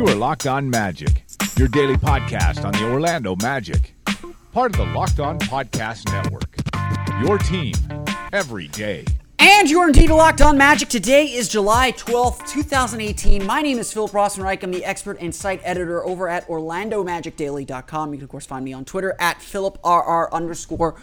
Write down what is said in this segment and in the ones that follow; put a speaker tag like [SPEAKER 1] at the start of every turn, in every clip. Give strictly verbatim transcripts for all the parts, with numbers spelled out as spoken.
[SPEAKER 1] You are Locked On Magic, your daily podcast on the Orlando Magic. Part of the Locked On Podcast Network. Your team every day.
[SPEAKER 2] And you're indeed Locked On Magic. Today is July twelfth, twenty eighteen. My name is Philip Rossman-Reich. I'm the expert and site editor over at Orlando Magic Daily dot com. You can, of course, find me on Twitter at PhilipRR underscore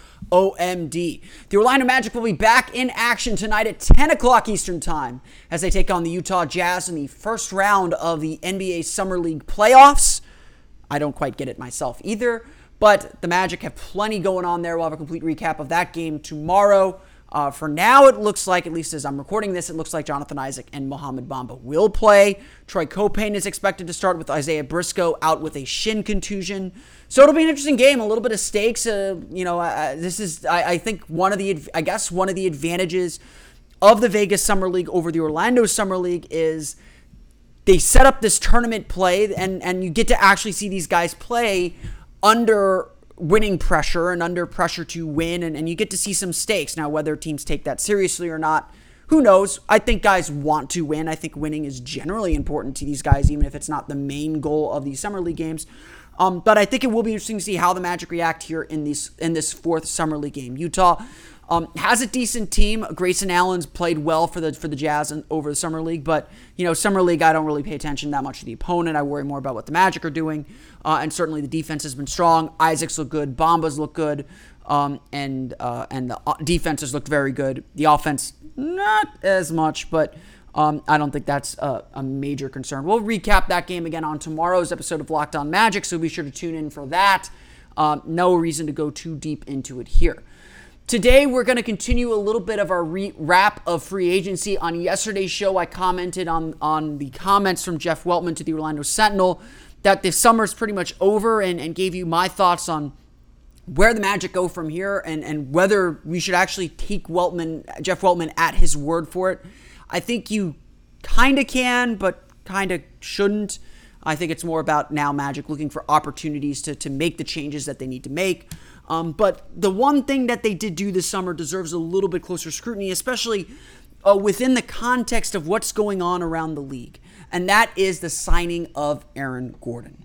[SPEAKER 2] OMD. The Orlando Magic will be back in action tonight at ten o'clock Eastern Time as they take on the Utah Jazz in the first round of the N B A Summer League playoffs. I don't quite get it myself either, but the Magic have plenty going on there. We'll have a complete recap of that game tomorrow. Uh, for now, it looks like, at least as I'm recording this, it looks like Jonathan Isaac and Mohamed Bamba will play. Troy Caupain is expected to start with Isaiah Briscoe out with a shin contusion. So it'll be an interesting game, a little bit of stakes. Uh, you know, uh, this is, I, I think, one of the, I guess, one of the advantages of the Vegas Summer League over the Orlando Summer League is they set up this tournament play, and, and you get to actually see these guys play under winning pressure and under pressure to win, and, and you get to see some stakes. Now, whether teams take that seriously or not, who knows? I think guys want to win. I think winning is generally important to these guys, even if it's not the main goal of these Summer League games. Um, but I think it will be interesting to see how the Magic react here in these in this fourth Summer League game. Utah um, has a decent team. Grayson Allen's played well for the for the Jazz and over the Summer League, but you know, Summer League, I don't really pay attention that much to the opponent. I worry more about what the Magic are doing, uh, and certainly the defense has been strong. Isaacs look good, Bamba's look good, um, and uh, and the defense has looked very good. The offense, not as much, but um, I don't think that's a, a major concern. We'll recap that game again on tomorrow's episode of Locked On Magic, so be sure to tune in for that. Um, no reason to go too deep into it here. Today, we're going to continue a little bit of our re- wrap of free agency. On yesterday's show, I commented on, on the comments from Jeff Weltman to the Orlando Sentinel that the summer's pretty much over, and, and gave you my thoughts on where the Magic go from here, and, and whether we should actually take Weltman, Jeff Weltman at his word for it. I think you kind of can, but kind of shouldn't. I think it's more about now Magic looking for opportunities to, to make the changes that they need to make. Um, but the one thing that they did do this summer deserves a little bit closer scrutiny, especially uh, within the context of what's going on around the league. And that is the signing of Aaron Gordon.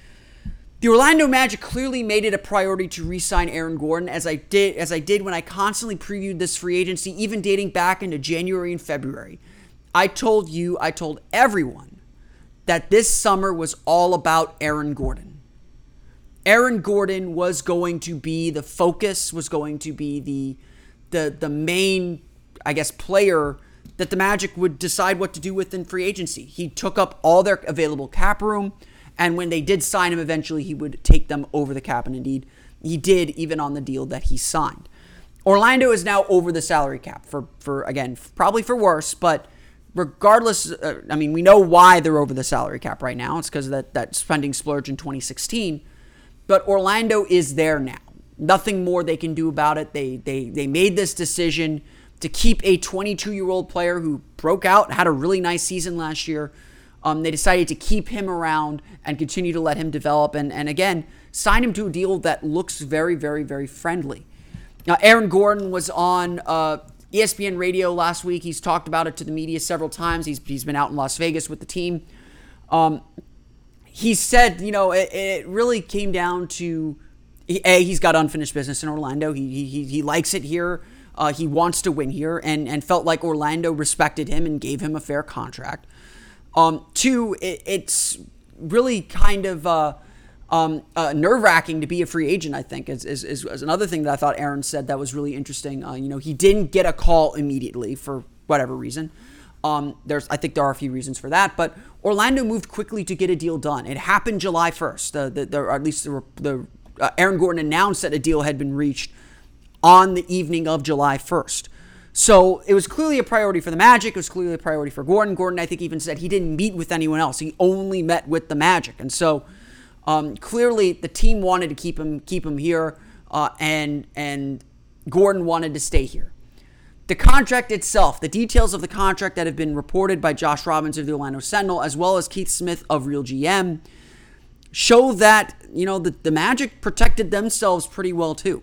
[SPEAKER 2] The Orlando Magic clearly made it a priority to re-sign Aaron Gordon, as I did as I did when I constantly previewed this free agency, even dating back into January and February. I told you, I told everyone that this summer was all about Aaron Gordon. Aaron Gordon was going to be the focus, was going to be the the the main, I guess, player that the Magic would decide what to do with in free agency. He took up all their available cap room, and when they did sign him, eventually he would take them over the cap, and indeed, he did, even on the deal that he signed. Orlando is now over the salary cap, for, for again, probably for worse, but regardless, uh, I mean, we know why they're over the salary cap right now. It's because of that, that spending splurge in twenty sixteen. But Orlando is there now. Nothing more they can do about it. They they they made this decision to keep a twenty-two-year-old player who broke out, had a really nice season last year. Um, they decided to keep him around and continue to let him develop. And, and again, sign him to a deal that looks very, very, very friendly. Now, Aaron Gordon was on uh, E S P N Radio last week. He's talked about it to the media several times. He's He's been out in Las Vegas with the team. Um He said, you know, it, it really came down to, A, he's got unfinished business in Orlando. He he he likes it here. Uh, he wants to win here, and, and felt like Orlando respected him and gave him a fair contract. Um, two, it, it's really kind of uh, um, uh, nerve-wracking to be a free agent, I think, is, is, is, is another thing that I thought Aaron said that was really interesting. Uh, you know, he didn't get a call immediately for whatever reason. Um, there's, I think there are a few reasons for that, but Orlando moved quickly to get a deal done. It happened July first. Uh, the, the, or at least the, the uh, Aaron Gordon announced that a deal had been reached on the evening of July first. So it was clearly a priority for the Magic. It was clearly a priority for Gordon. Gordon, I think, even said he didn't meet with anyone else. He only met with the Magic, and so um, clearly the team wanted to keep him keep him here, uh, and and Gordon wanted to stay here. The contract itself, the details of the contract that have been reported by Josh Robbins of the Orlando Sentinel, as well as Keith Smith of Real G M, show that, you know, the, the Magic protected themselves pretty well too.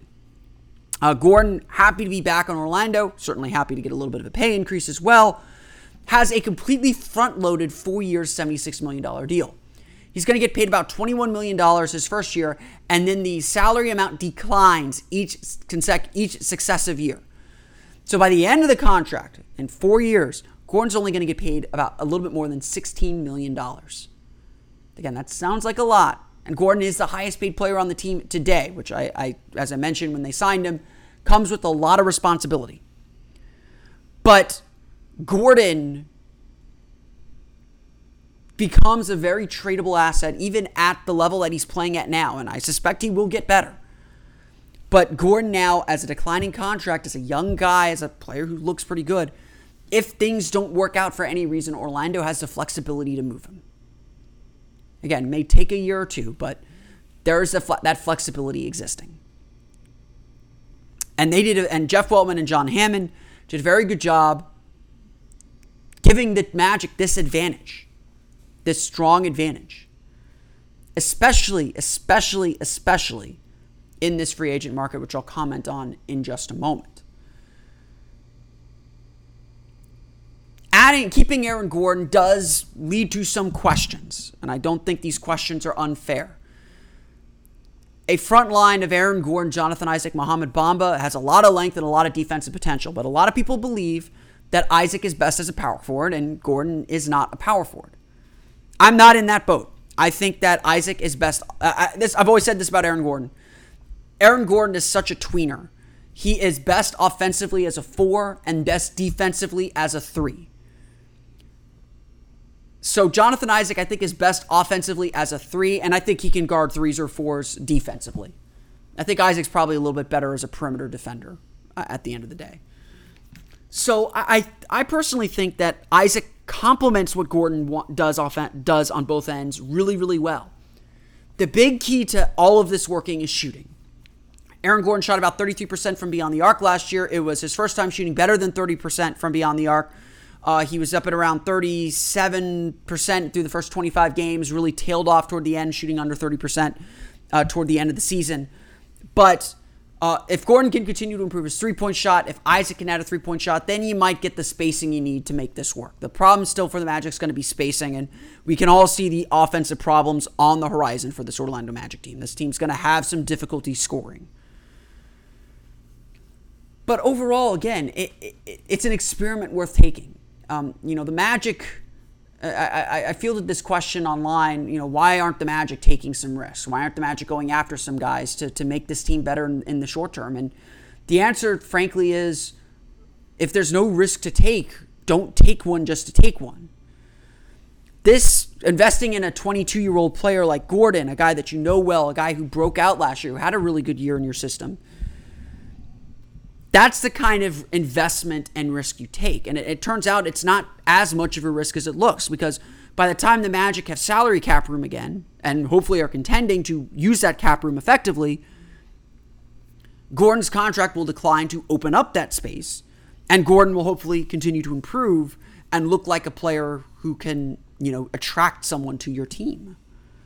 [SPEAKER 2] Uh, Gordon, happy to be back on Orlando, certainly happy to get a little bit of a pay increase as well, has a completely front-loaded four-year, seventy-six million dollars deal. He's going to get paid about twenty-one million dollars his first year, and then the salary amount declines each, consec- each successive year. So by the end of the contract, in four years, Gordon's only going to get paid about a little bit more than sixteen million dollars. Again, that sounds like a lot. And Gordon is the highest paid player on the team today, which I, I as I mentioned when they signed him, comes with a lot of responsibility. But Gordon becomes a very tradable asset, even at the level that he's playing at now, and I suspect he will get better. But Gordon now, as a declining contract, as a young guy, as a player who looks pretty good, if things don't work out for any reason, Orlando has the flexibility to move him. Again, it may take a year or two, but there is a fle- that flexibility existing. And they did, a, and Jeff Weltman and John Hammond did a very good job giving the Magic this advantage, this strong advantage, especially, especially, especially in this free agent market, which I'll comment on in just a moment. Adding, keeping Aaron Gordon does lead to some questions, and I don't think these questions are unfair. A front line of Aaron Gordon, Jonathan Isaac, Mohamed Bamba has a lot of length and a lot of defensive potential, but a lot of people believe that Isaac is best as a power forward and Gordon is not a power forward. I'm not in that boat. I think that Isaac is best. Uh, I, this, I've always said this about Aaron Gordon. Aaron Gordon is such a tweener. He is best offensively as a four and best defensively as a three. So Jonathan Isaac, I think, is best offensively as a three, and I think he can guard threes or fours defensively. I think Isaac's probably a little bit better as a perimeter defender uh, at the end of the day. So I, I personally think that Isaac complements what Gordon does off, does on both ends really, really well. The big key to all of this working is shooting. Aaron Gordon shot about thirty-three percent from beyond the arc last year. It was his first time shooting better than thirty percent from beyond the arc. Uh, he was up at around thirty-seven percent through the first twenty-five games, really tailed off toward the end, shooting under thirty percent uh, toward the end of the season. But uh, if Gordon can continue to improve his three-point shot, if Isaac can add a three-point shot, then you might get the spacing you need to make this work. The problem still for the Magic is going to be spacing, and we can all see the offensive problems on the horizon for this Orlando Magic team. This team's going to have some difficulty scoring. But overall, again, it, it, it's an experiment worth taking. Um, you know, the Magic, I, I, I fielded this question online, you know, why aren't the Magic taking some risks? Why aren't the Magic going after some guys to, to make this team better in, in the short term? And the answer, frankly, is if there's no risk to take, don't take one just to take one. This, investing in a twenty-two-year-old player like Gordon, a guy that you know well, a guy who broke out last year, who had a really good year in your system, that's the kind of investment and risk you take. And it, it turns out it's not as much of a risk as it looks, because by the time the Magic have salary cap room again, and hopefully are contending to use that cap room effectively, Gordon's contract will decline to open up that space, and Gordon will hopefully continue to improve and look like a player who can, you know, attract someone to your team.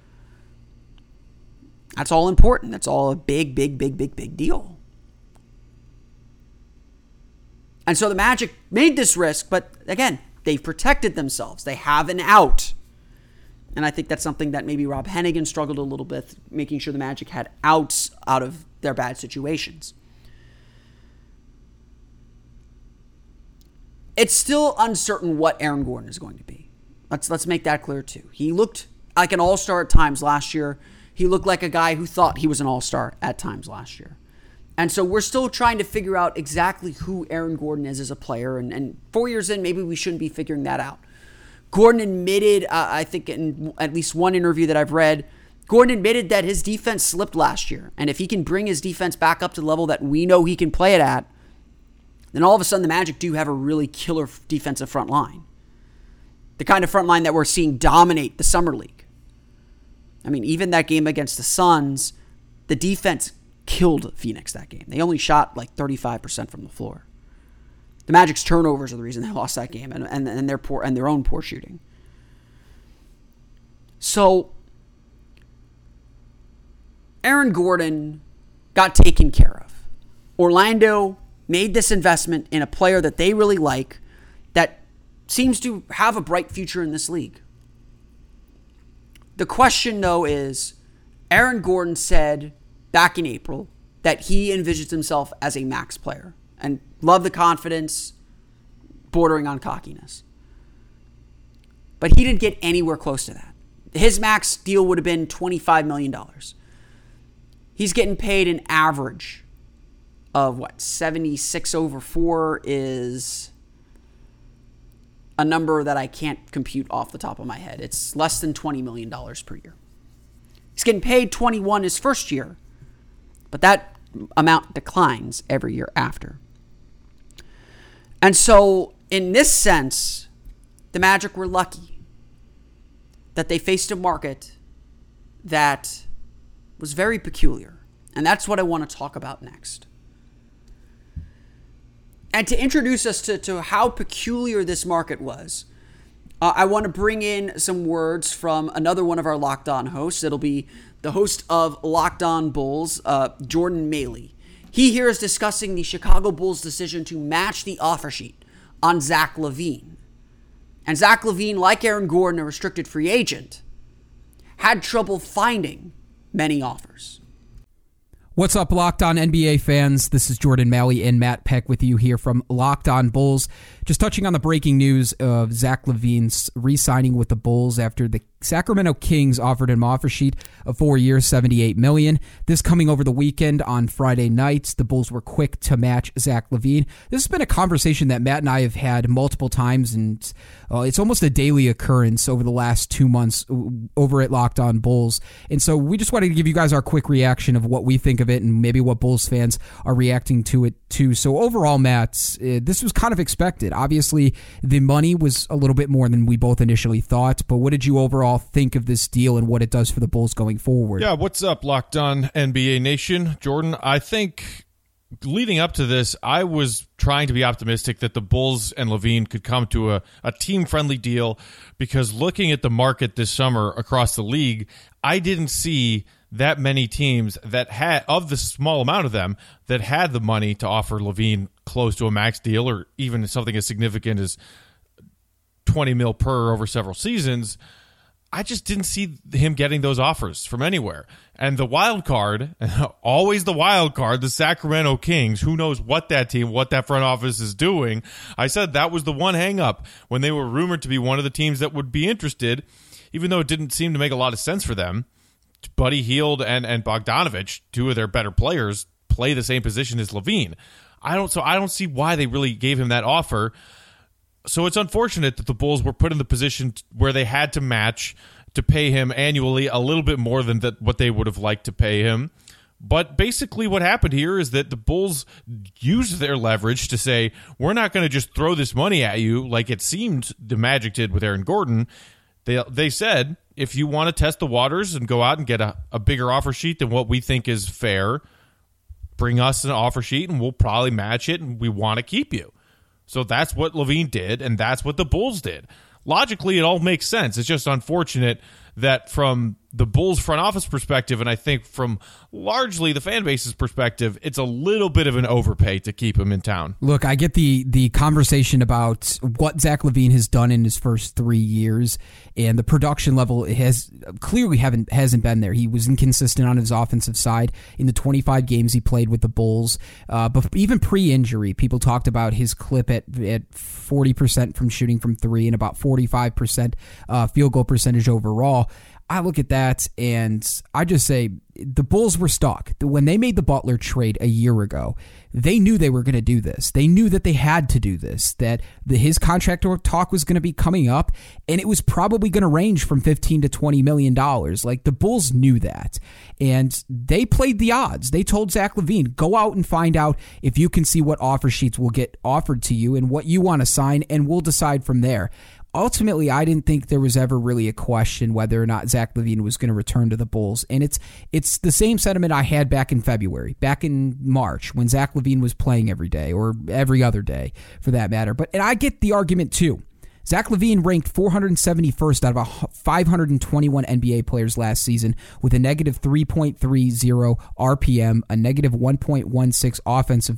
[SPEAKER 2] That's all important. That's all a big, big, big, big, big deal. And so the Magic made this risk, but again, they've protected themselves. They have an out. And I think that's something that maybe Rob Hennigan struggled a little bit, making sure the Magic had outs out of their bad situations. It's still uncertain what Aaron Gordon is going to be. Let's let's make that clear too. He looked like an all-star at times last year. He looked like a guy who thought he was an all-star at times last year. And so we're still trying to figure out exactly who Aaron Gordon is as a player. And, and four years in, maybe we shouldn't be figuring that out. Gordon admitted, uh, I think in at least one interview that I've read, Gordon admitted that his defense slipped last year. And if he can bring his defense back up to the level that we know he can play it at, then all of a sudden the Magic do have a really killer defensive front line. The kind of front line that we're seeing dominate the Summer League. I mean, even that game against the Suns, the defense killed Phoenix that game. They only shot like thirty-five percent from the floor. The Magic's turnovers are the reason they lost that game, and, and, and their poor and their own poor shooting. So Aaron Gordon got taken care of. Orlando made this investment in a player that they really like, that seems to have a bright future in this league. The question, though, is Aaron Gordon said back in April that he envisions himself as a max player and love the confidence, bordering on cockiness. But he didn't get anywhere close to that. His max deal would have been twenty-five million dollars. He's getting paid an average of what? seventy-six over four is a number that I can't compute off the top of my head. It's less than twenty million dollars per year. He's getting paid twenty-one his first year, but that amount declines every year after. And so, in this sense, the Magic were lucky that they faced a market that was very peculiar. And that's what I want to talk about next. And to introduce us to, to how peculiar this market was, uh, I want to bring in some words from another one of our Locked On hosts. It'll be the host of Locked On Bulls, uh, Jordan Maley. He here is discussing the Chicago Bulls' decision to match the offer sheet on Zach LaVine. And Zach LaVine, like Aaron Gordon, a restricted free agent, had trouble finding many offers.
[SPEAKER 3] What's up, Locked On N B A fans? This is Jordan Maley and Matt Peck with you here from Locked On Bulls. Just touching on the breaking news of Zach LaVine's re-signing with the Bulls after the Sacramento Kings offered him an offer sheet of four years, seventy-eight million dollars. This coming over the weekend on Friday nights, the Bulls were quick to match Zach LaVine. This has been a conversation that Matt and I have had multiple times, and uh, it's almost a daily occurrence over the last two months over at Locked On Bulls. And so we just wanted to give you guys our quick reaction of what we think of it and maybe what Bulls fans are reacting to it too. So overall, Matt, uh, this was kind of expected. Obviously, the money was a little bit more than we both initially thought, but what did you overall think of this deal and what it does for the Bulls going forward?
[SPEAKER 4] Yeah, what's up, Locked On N B A Nation? Jordan, I think leading up to this, I was trying to be optimistic that the Bulls and LaVine could come to a, a team-friendly deal, because looking at the market this summer across the league, I didn't see that many teams that had, of the small amount of them, that had the money to offer LaVine close to a max deal or even something as significant as twenty mil per over several seasons. I just didn't see him getting those offers from anywhere. And the wild card, always the wild card, the Sacramento Kings, who knows what that team, what that front office is doing. I said that was the one hang-up when they were rumored to be one of the teams that would be interested, even though it didn't seem to make a lot of sense for them. Buddy Hield and, and Bogdanovich, two of their better players, play the same position as LaVine. I don't, so I don't see why they really gave him that offer. So it's unfortunate that the Bulls were put in the position where they had to match to pay him annually a little bit more than that what they would have liked to pay him. But basically what happened here is that the Bulls used their leverage to say, we're not going to just throw this money at you like it seemed the Magic did with Aaron Gordon. They they said, if you want to test the waters and go out and get a, a bigger offer sheet than what we think is fair, bring us an offer sheet and we'll probably match it, and we want to keep you. So that's what LaVine did, and that's what the Bulls did. Logically, it all makes sense. It's just unfortunate that from the Bulls front office perspective, and I think from largely the fan base's perspective, it's a little bit of an overpay to keep him in town.
[SPEAKER 3] Look, I get the the conversation about what Zach LaVine has done in his first three years, and the production level has clearly haven't hasn't been there. He was inconsistent on his offensive side in the twenty-five games he played with the Bulls. Uh, but even pre-injury, people talked about his clip at at forty percent from shooting from three and about forty-five percent uh, field goal percentage overall. I look at that and I just say the Bulls were stuck. When they made the Butler trade a year ago, they knew they were going to do this. They knew that they had to do this, that the, his contract talk was going to be coming up, and it was probably going to range from fifteen to twenty million dollars. Like, the Bulls knew that, and they played the odds. They told Zach LaVine, go out and find out if you can see what offer sheets will get offered to you and what you want to sign, and we'll decide from there. Ultimately, I didn't think there was ever really a question whether or not Zach LaVine was going to return to the Bulls. And it's it's the same sentiment I had back in February, back in March, when Zach LaVine was playing every day, or every other day for that matter. But and I get the argument too. Zach LaVine ranked four hundred seventy-first out of five hundred twenty-one N B A players last season with a negative three point three zero R P M, a negative one point one six offensive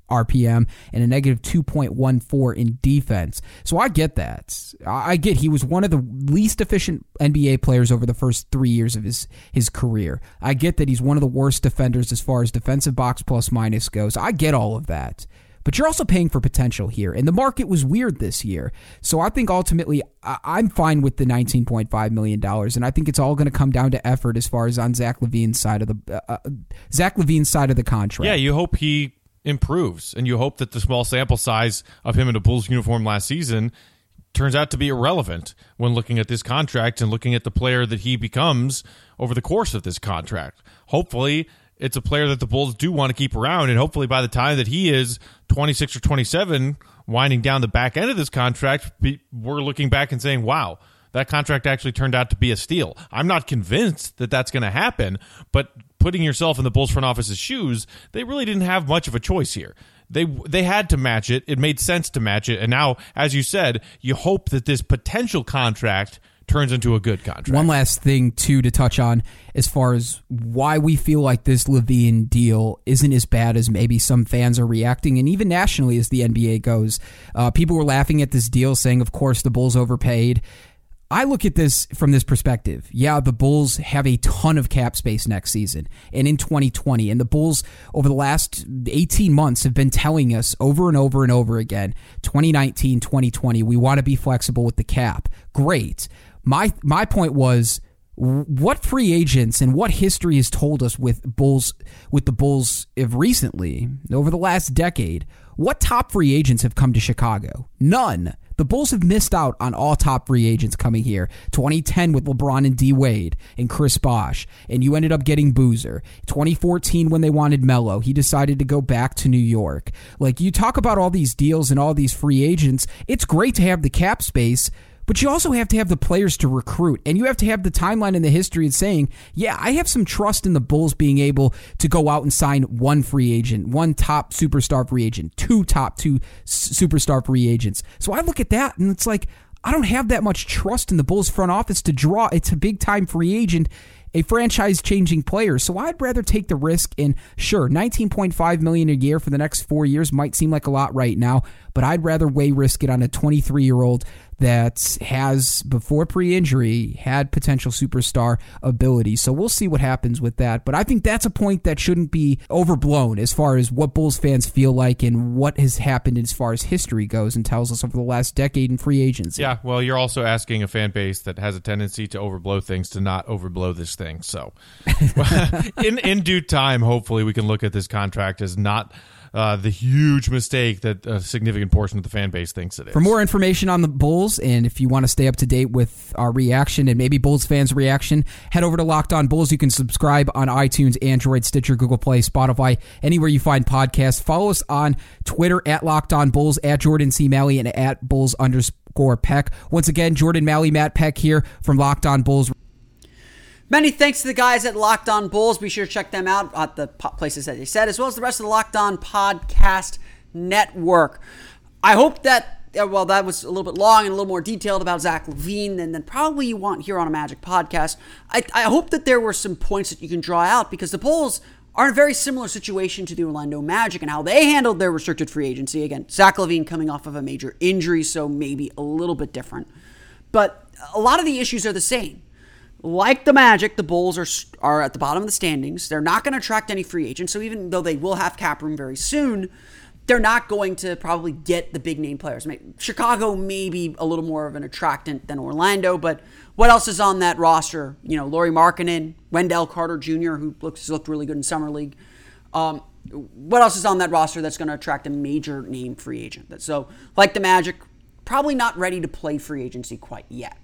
[SPEAKER 3] R P M and a negative two point one four in defense. So I get that. I get he was one of the least efficient N B A players over the first three years of his, his career. I get that he's one of the worst defenders as far as defensive box plus minus goes. I get all of that. But you're also paying for potential here, and the market was weird this year. So I think ultimately I'm fine with the nineteen point five million dollars, and I think it's all going to come down to effort as far as on Zach LaVine's side of the uh, Zach LaVine's side of the contract.
[SPEAKER 4] Yeah, you hope he improves, and you hope that the small sample size of him in a Bulls uniform last season turns out to be irrelevant when looking at this contract and looking at the player that he becomes over the course of this contract. Hopefully, it's a player that the Bulls do want to keep around, and hopefully by the time that he is twenty-six or twenty-seven, winding down the back end of this contract, we're looking back and saying, wow, that contract actually turned out to be a steal. I'm not convinced that that's going to happen, but putting yourself in the Bulls front office's shoes, they really didn't have much of a choice here. They they had to match it. It made sense to match it, and now, as you said, you hope that this potential contract turns into a good contract.
[SPEAKER 3] One last thing, too, to touch on as far as why we feel like this LaVine deal isn't as bad as maybe some fans are reacting, and even nationally as the N B A goes. Uh, people were laughing at this deal, saying, of course, the Bulls overpaid. I look at this from this perspective. Yeah, the Bulls have a ton of cap space next season and in twenty twenty. And the Bulls, over the last eighteen months, have been telling us over and over and over again, twenty nineteen, twenty twenty, we want to be flexible with the cap. Great. My my point was, what free agents and what history has told us with Bulls with the Bulls of recently, over the last decade, what top free agents have come to Chicago? None. The Bulls have missed out on all top free agents coming here. twenty ten with LeBron and D. Wade and Chris Bosh, and you ended up getting Boozer. twenty fourteen when they wanted Melo, he decided to go back to New York. Like, you talk about all these deals and all these free agents, it's great to have the cap space, but you also have to have the players to recruit, and you have to have the timeline and the history of saying, yeah, I have some trust in the Bulls being able to go out and sign one free agent, one top superstar free agent, two top two superstar free agents. So I look at that, and it's like, I don't have that much trust in the Bulls front office to draw. It's a big-time free agent, a franchise-changing player. So I'd rather take the risk, and sure, nineteen point five million dollars a year for the next four years might seem like a lot right now, but I'd rather way risk it on a twenty-three-year-old that has, before pre-injury, had potential superstar ability. So we'll see what happens with that. But I think that's a point that shouldn't be overblown as far as what Bulls fans feel like and what has happened as far as history goes and tells us over the last decade in free agency.
[SPEAKER 4] Yeah, well, you're also asking a fan base that has a tendency to overblow things to not overblow this thing. So in, in due time, hopefully we can look at this contract as not Uh, the huge mistake that a significant portion of the fan base thinks it is.
[SPEAKER 3] For more information on the Bulls, and if you want to stay up to date with our reaction and maybe Bulls fans' reaction, head over to Locked On Bulls. You can subscribe on iTunes, Android, Stitcher, Google Play, Spotify, anywhere you find podcasts. Follow us on Twitter at Locked On Bulls, at Jordan C. Malley, and at Bulls underscore Peck. Once again, Jordan Malley, Matt Peck here from Locked On Bulls.
[SPEAKER 2] Many thanks to the guys at Locked On Bulls. Be sure to check them out at the places that they said, as well as the rest of the Locked On Podcast Network. I hope that, well, that was a little bit long and a little more detailed about Zach LaVine than, than probably you want here on a Magic podcast. I, I hope that there were some points that you can draw out, because the Bulls are in a very similar situation to the Orlando Magic and how they handled their restricted free agency. Again, Zach LaVine coming off of a major injury, so maybe a little bit different. But a lot of the issues are the same. Like the Magic, the Bulls are are at the bottom of the standings. They're not going to attract any free agents, so even though they will have cap room very soon, they're not going to probably get the big-name players. Chicago may be a little more of an attractant than Orlando, but what else is on that roster? You know, Lauri Markkanen, Wendell Carter Junior, who looks looked really good in Summer League. Um, what else is on that roster that's going to attract a major-name free agent? So, like the Magic, probably not ready to play free agency quite yet.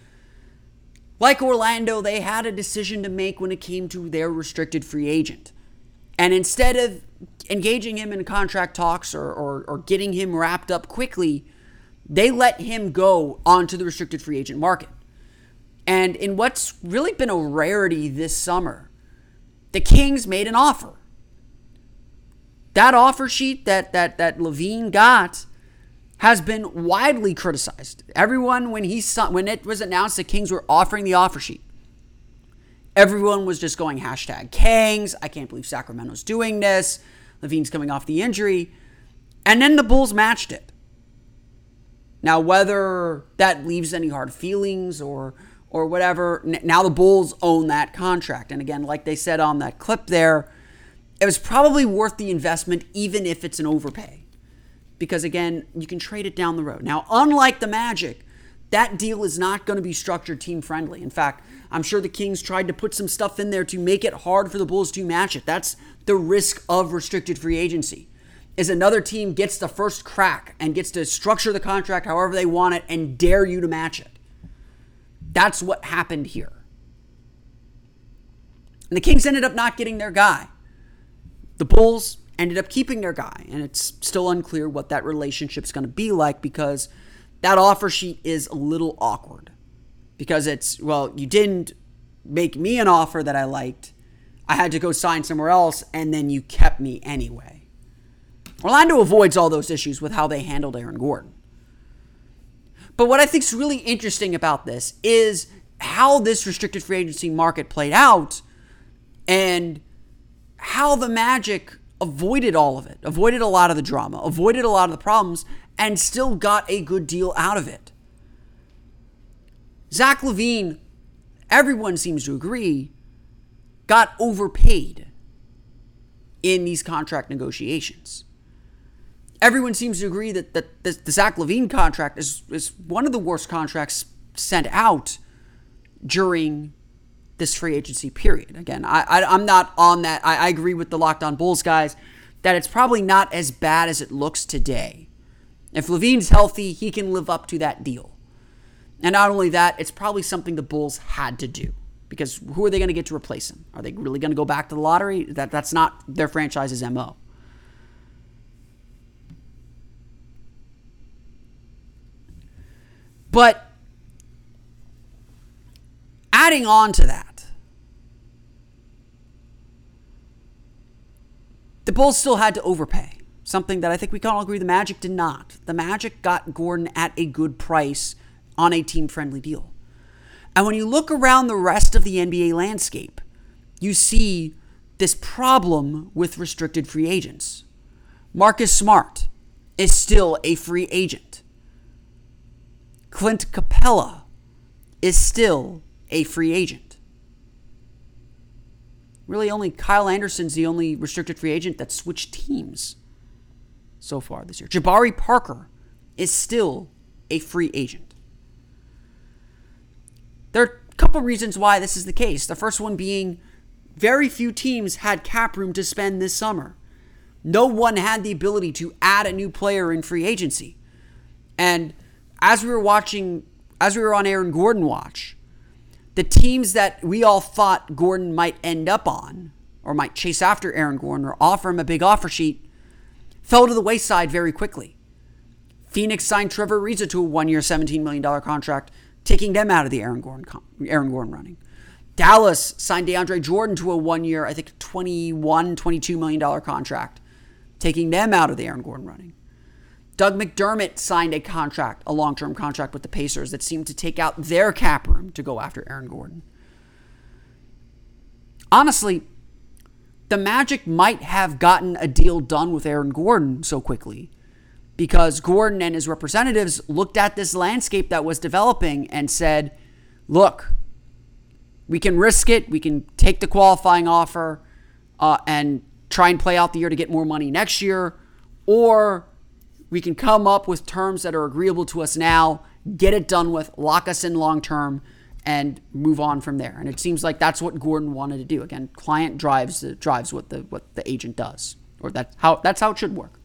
[SPEAKER 2] Like Orlando, they had a decision to make when it came to their restricted free agent. And instead of engaging him in contract talks or, or, or getting him wrapped up quickly, they let him go onto the restricted free agent market. And in what's really been a rarity this summer, the Kings made an offer. That offer sheet that that that LaVine got has been widely criticized. Everyone, when he saw, when it was announced the Kings were offering the offer sheet, everyone was just going hashtag Kings. I can't believe Sacramento's doing this. LaVine's coming off the injury. And then the Bulls matched it. Now, whether that leaves any hard feelings or or whatever, now the Bulls own that contract. And again, like they said on that clip there, it was probably worth the investment even if it's an overpay. Because again, you can trade it down the road. Now, unlike the Magic, that deal is not going to be structured team friendly. In fact, I'm sure the Kings tried to put some stuff in there to make it hard for the Bulls to match it. That's the risk of restricted free agency, is another team gets the first crack and gets to structure the contract however they want it and dare you to match it. That's what happened here. And the Kings ended up not getting their guy. The Bulls ended up keeping their guy, and it's still unclear what that relationship's going to be like because that offer sheet is a little awkward. Because it's, well, you didn't make me an offer that I liked. I had to go sign somewhere else, and then you kept me anyway. Orlando avoids all those issues with how they handled Aaron Gordon. But what I think is really interesting about this is how this restricted free agency market played out and how the Magic avoided all of it, avoided a lot of the drama, avoided a lot of the problems, and still got a good deal out of it. Zach LaVine, everyone seems to agree, got overpaid in these contract negotiations. Everyone seems to agree that, that the, the Zach LaVine contract is, is one of the worst contracts sent out during this free agency period. Again, I, I, I'm not on that. I, I agree with the Locked On Bulls guys that it's probably not as bad as it looks today. If LaVine's healthy, he can live up to that deal. And not only that, it's probably something the Bulls had to do. Because who are they going to get to replace him? Are they really going to go back to the lottery? That That's not their franchise's M O. But adding on to that, the Bulls still had to overpay. Something that I think we can all agree the Magic did not. The Magic got Gordon at a good price on a team-friendly deal. And when you look around the rest of the N B A landscape, you see this problem with restricted free agents. Marcus Smart is still a free agent. Clint Capella is still a free agent. Really, only Kyle Anderson's the only restricted free agent that switched teams so far this year. Jabari Parker is still a free agent. There are a couple reasons why this is the case. The first one being very few teams had cap room to spend this summer. No one had the ability to add a new player in free agency. And as we were watching, as we were on Aaron Gordon watch, the teams that we all thought Gordon might end up on, or might chase after Aaron Gordon or offer him a big offer sheet, fell to the wayside very quickly. Phoenix signed Trevor Ariza to a one-year, seventeen million dollars contract, taking them out of the Aaron Gordon, Aaron Gordon running. Dallas signed DeAndre Jordan to a one-year, I think twenty-one, twenty-two million dollars contract, taking them out of the Aaron Gordon running. Doug McDermott signed a contract, a long-term contract with the Pacers that seemed to take out their cap room to go after Aaron Gordon. Honestly, the Magic might have gotten a deal done with Aaron Gordon so quickly because Gordon and his representatives looked at this landscape that was developing and said, look, we can risk it. We can take the qualifying offer uh, and try and play out the year to get more money next year, or we can come up with terms that are agreeable to us now, get it done with, lock us in long term, and move on from there. And it seems like that's what Gordon wanted to do. Again, client drives drives what the what the agent does, or that's how that's how it should work.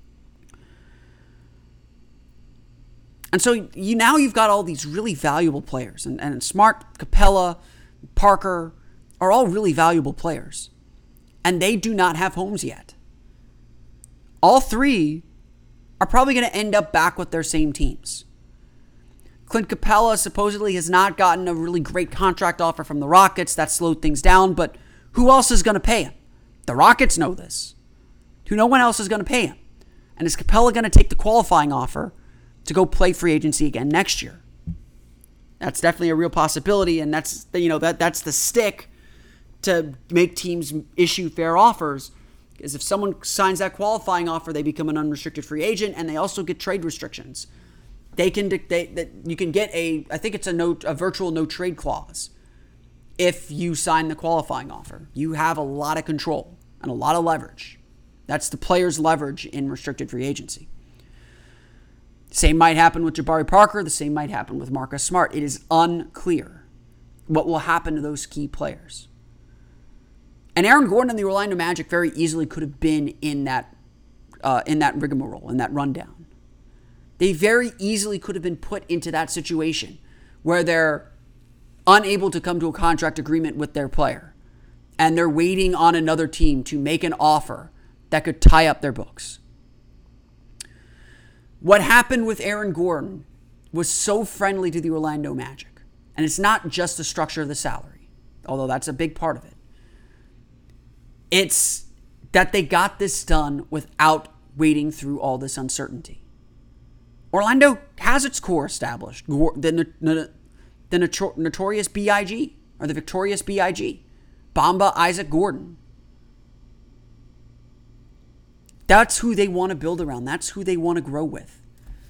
[SPEAKER 2] And so you now you've got all these really valuable players, and, and Smart, Capella, Parker are all really valuable players, and they do not have homes yet. All three are probably going to end up back with their same teams. Clint Capella supposedly has not gotten a really great contract offer from the Rockets. That slowed things down, but who else is going to pay him? The Rockets know this. No one else is going to pay him. And is Capella going to take the qualifying offer to go play free agency again next year? That's definitely a real possibility, and that's you know that that's the stick to make teams issue fair offers, Because if someone signs that qualifying offer, they become an unrestricted free agent, and they also get trade restrictions. They can dictate that you can get a, I think it's a no, a virtual no trade clause if you sign the qualifying offer. You have a lot of control and a lot of leverage. That's the player's leverage in restricted free agency. Same might happen with Jabari Parker. The same might happen with Marcus Smart. It is unclear what will happen to those key players. And Aaron Gordon and the Orlando Magic very easily could have been in that uh, in that rigmarole, in that rundown. They very easily could have been put into that situation where they're unable to come to a contract agreement with their player, and they're waiting on another team to make an offer that could tie up their books. What happened with Aaron Gordon was so friendly to the Orlando Magic. And it's not just the structure of the salary, although that's a big part of it. It's that they got this done without wading through all this uncertainty. Orlando has its core established. The, the, the notorious B I G, or the victorious B I G. Bamba Isaac Gordon. That's who they want to build around. That's who they want to grow with.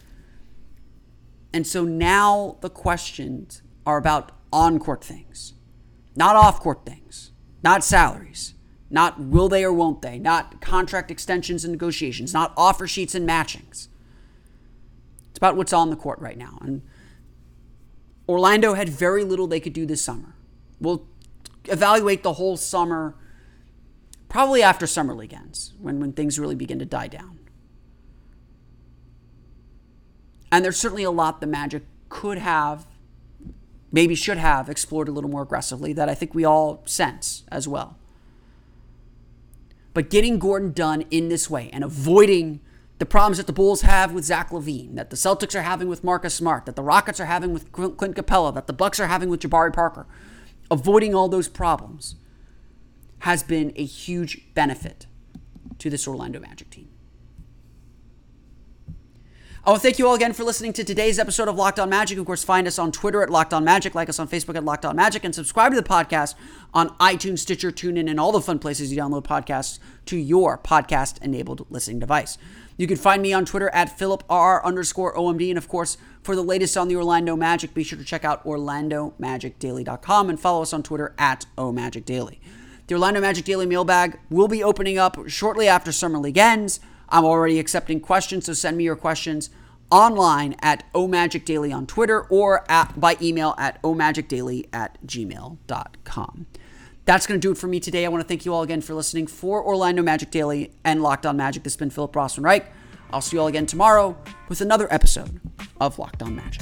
[SPEAKER 2] And so now the questions are about on-court things, not off-court things, not salaries, not will they or won't they, not contract extensions and negotiations, not offer sheets and matchings. It's about what's on the court right now. And Orlando had very little they could do this summer. We'll evaluate the whole summer probably after Summer League ends, when, when things really begin to die down. And there's certainly a lot the Magic could have, maybe should have, explored a little more aggressively that I think we all sense as well. But getting Gordon done in this way and avoiding the problems that the Bulls have with Zach LaVine, that the Celtics are having with Marcus Smart, that the Rockets are having with Clint Capella, that the Bucks are having with Jabari Parker, avoiding all those problems has been a huge benefit to this Orlando Magic team. I want to thank you all again for listening to today's episode of Locked On Magic. Of course, find us on Twitter at Locked On Magic, like us on Facebook at Locked On Magic, and subscribe to the podcast on iTunes, Stitcher, TuneIn, and all the fun places you download podcasts to your podcast-enabled listening device. You can find me on Twitter at PhilipRR underscore OMD, and of course, for the latest on the Orlando Magic, be sure to check out Orlando Magic Daily dot com and follow us on Twitter at OMagicDaily. The Orlando Magic Daily mailbag will be opening up shortly after Summer League ends. I'm already accepting questions, so send me your questions online at omagicdaily on Twitter or at, by email at omagicdaily at gmail dot com. That's going to do it for me today. I want to thank you all again for listening. For Orlando Magic Daily and Locked On Magic, this has been Philip Rossman-Reich. I'll see you all again tomorrow with another episode of Locked On Magic.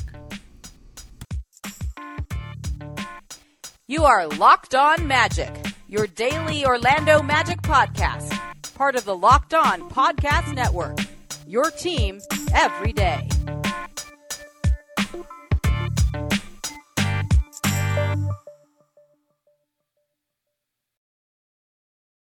[SPEAKER 5] You are Locked On Magic, your daily Orlando Magic podcast, part of the Locked On Podcast Network, your team every day.